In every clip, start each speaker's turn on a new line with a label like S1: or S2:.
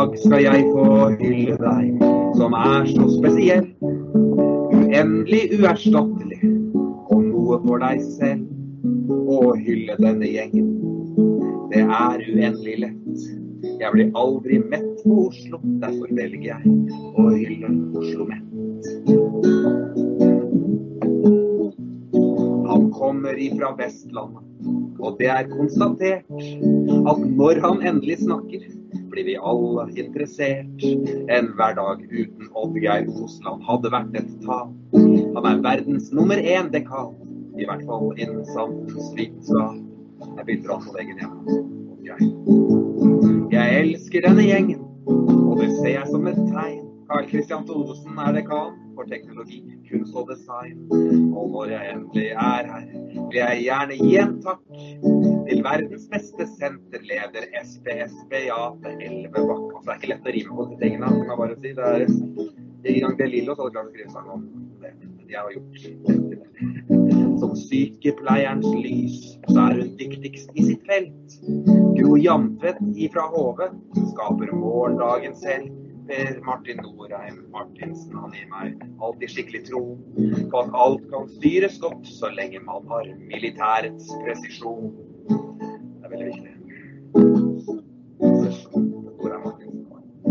S1: dag skal jeg få hylle deg, som så spesiell, uendelig uerstattelig, og noe for deg selv. Å hylle denne gjengen, det uendelig lett. Jeg blir aldri mett på Oslo, derfor velger jeg å hylle Oslo mett. Han kommer ifra Vestlandet, og det konstatert at når han endelig snakker, blir vi alle interessert. En hverdag uten Oddgeir Osland hadde vært et tap. Han verdens nummer 1 dekan, i hvert fall innen samfunnsvitenskap. Jeg bilder han på veggen hjemme. Jeg elsker denne gjengen, og det ser jeg som et tegn. Carl Christian Thodesen dekan for teknologi, kunst og design. Og når jeg endelig her, vil jeg gjerne gi en takk til verdens beste senterleder, SPSBA, til 11 Bakk. Altså, det ikke lett å rime på sitt egen navn, kan jeg bare si. Det I gang det Lillo, så hadde klart å skrive sang om det. Jeg har gjort. Som sykepleierens lys, så hun dyktigst I sitt felt. Gro Jamtvedt ifra Hove skaper morgendagens helt. Per Martin Norheim Martinsen, han gir meg alltid skikkelig tro på at alt kan styres godt så lenge man har militærets presisjon. Det veldig viktig. Hvor Martinsen?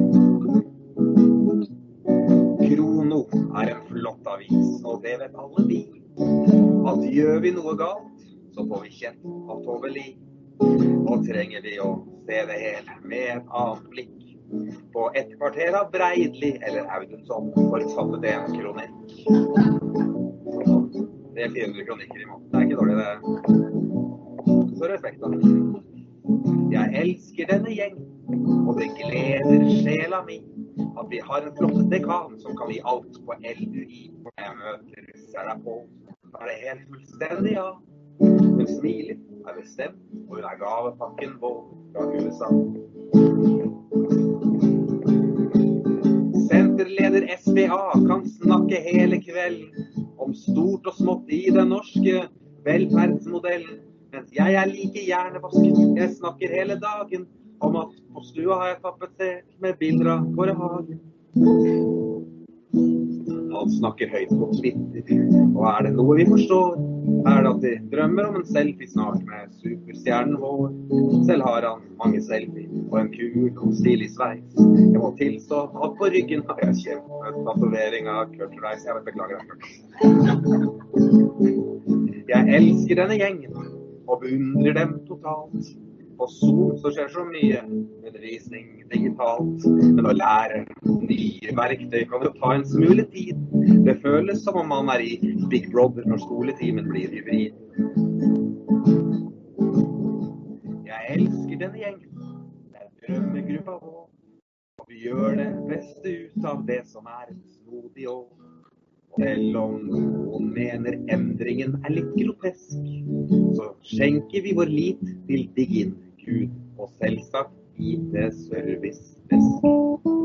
S1: Krono en flott avis, og det vet alle vi. At gjør vi noe galt, så får vi kjent av Tove Li. Og trenger vi å se det hele med et annet blikk. På et kvarter av Breidli eller Audensson forfattet en kronikk. Det 400 kronikker I måneden. Det ikke dårlig, det. Så respekt da. Jeg elsker denne gjengen, og det gleder sjela mi at vi har en flott dekan som kan gi alt på LUI. Når jeg møter ser deg på, så det helt fullstendig, ja. Hun smiler, bestemt, og hun gavepakken vår fra USA. Senterleder SBA kan snakke hele kvelden om stort og smått I den norske velferdsmodellen, mens jeg like hjernevasket. Jeg snakker hele dagen om at på stua har jeg tapetsert med bilder av våre hager. Han snakker høyt på Twitter, og det noe vi forstår, det at de drømmer om en selfie snart med superstjernen vår. Selv har han mange selfie og en kul og stilig sveis. Jeg må tilstå at på ryggen har jeg kjempet tatovering av Kurt Reis. Jeg beklager det. Jeg elsker denne gjengen og beundrer dem totalt. På Zoom så skjer så mye undervisning digitalt, men å lære nye verktøy kan jo ta en smule tid. Det føles som om man I Big Brother når skoletimen blir hybrid. Jeg elsker denne gjengen, det drømmegruppa vår, og vi gjør det beste ut av det som et snodig år. Selv om noen mener endringen litt grotesk, så skjenker vi vår lit til Diggin, Gud og selvsagt IT-service best.